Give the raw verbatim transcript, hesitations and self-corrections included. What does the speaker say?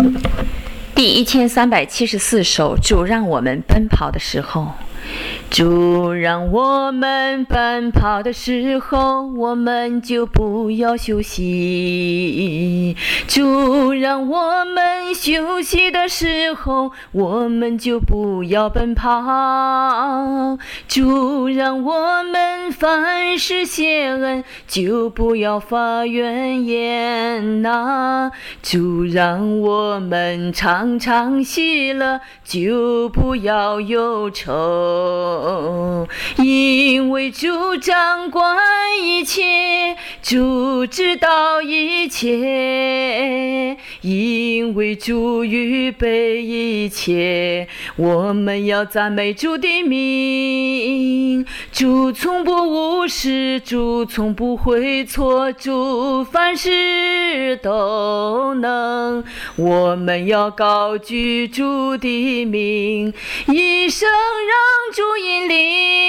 第一千三百七十四首，主让我们奔跑的时候。主让我们奔跑的时候，我们就不要休息；主让我们休息的时候，我们就不要奔跑；主让我们凡事谢恩，就不要发怨言呐；主让我们常常喜乐，就不要忧愁。因为主掌管一切，主知道一切，因为主预备一切，我们要赞美主的名。主从不误事，主从不会错，主凡事都能，我们要高举主的名，一生让主引领。